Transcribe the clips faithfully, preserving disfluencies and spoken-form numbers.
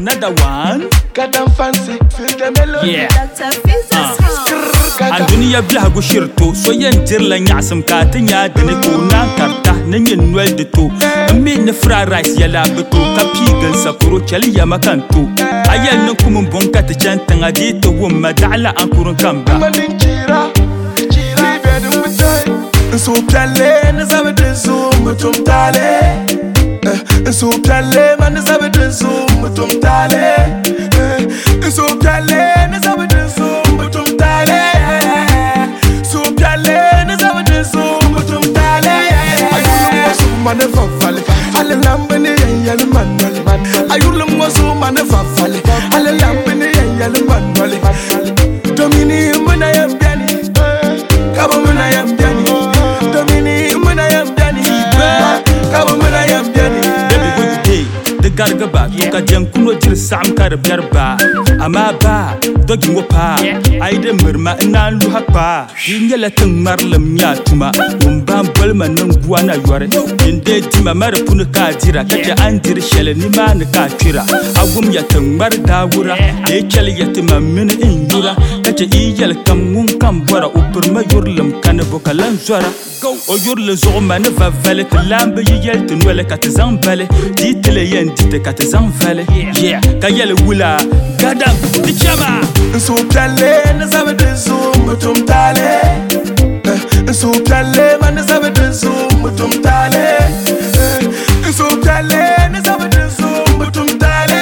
another one. Got them fancy, feel the melody. Yeah. Doctor Fiza's home. And dunia bihago shirto. So yen jirla nyasam katinya dine ko nan karta nenyen nwel de to. Ami ne fra rice yala beto kapigan sakuro chali yamakanto. Ayel no kumun bonka te chantanga dito wumma da'la ankurun kamba. Manin chira, chira bedum bitay. So pyalle na zabede so mutum tale. So pyalle man zabede so mutum tale. So pyalle na zabede so mutum tale. So pyalle na zabede so mutum tale. Ayulum wasu mane fafale, ale lambene yale manwale. Ayulum wasu mane fafale, ale lambene yale manwale. Domini muna yambiani, kaba muna yambiani. Domini muna yambiani, kaba muna yambiani. The gargaba, toka jankuno jir sam kar byarba. Ama ba, dogi wopa. Aide mirma ina luha pa. Yingela tung marlam ya tuma. Umbam bolma nungwana yore. Inde tima mara punu ka jira. Kaja anjir shele ni man ka chira. Agum ya tung mar dawura. Echel yatima min injura. Kaja iyel kam ngun kam bora. Upurma yurlum kan vokalan zwara. O yurle zoma ne va vale. Lambe yiyel tunwele katazan vale. Ditele yen dite katazan vale. Yeah, kayele wula. Gadam, di chama. So pyalle na zabede so mutum tale. So pyalle man zabede so mutum tale. So pyalle na zabede so mutum tale.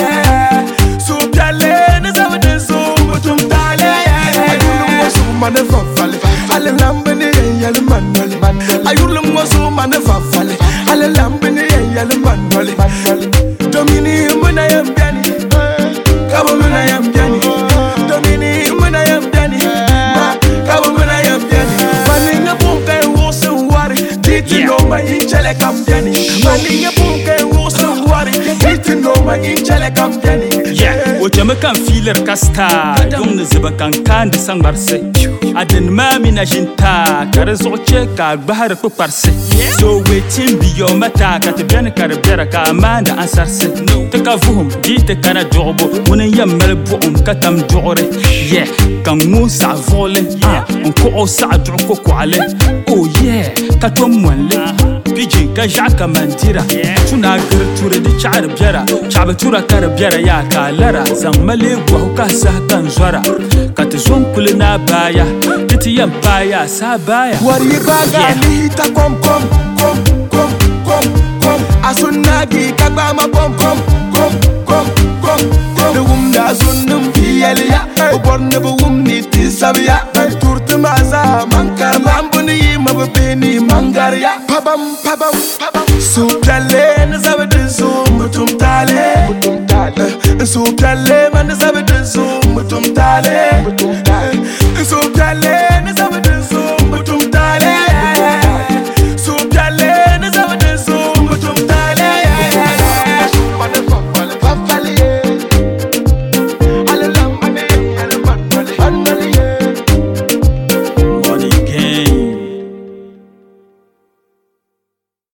So pyalle na zabede so mutum tale. Ayulum wasu mane fafale, ale lambene yale manwale. Ayulum wasu mane fafale, ale lambene yale manwale. Domini muna yambiani, kaba muna yambiani. Domini muna yambiani, kaba muna yambiani. Maninga bunga wose wari, diti no ma inchele kambiani. Maninga bunga wose wari, diti no ma inchele kambiani. Yeah, ochame kan filer kasta. Dong ne ziba kan kan de sang marse. Aden mami na jinta, kare zoche ka bahar ko parse. So waiting be your mata, kat bien kar biara ka amanda ansarse. Taka vuhum, dite kana jobo, munen yammel buum katam jore. Yeah, kan musa vole, ah, on ko o sa ko kwale. Oh yeah, katom wanle. Pijin ka jaka mandira. Tuna gar ture di char biara, chaba tura kar biara ya kalara. Zang male gwa ka sa kan zwara. Kat zon kulina baya. Titi yam baya sa baya. Wari baga lita kom kom kom kom kom kom. Asunagi kagama kom kom kom kom kom kom. The wum da sunum piyelia. Oborne bu wum ni tisabia. Turtu maza mankar mambuni mabeni mangaria. Pabam pabam pabam. So pyalle na zabede so mutum tale. Mutum tale. So pyalle man zabede so mutum tale.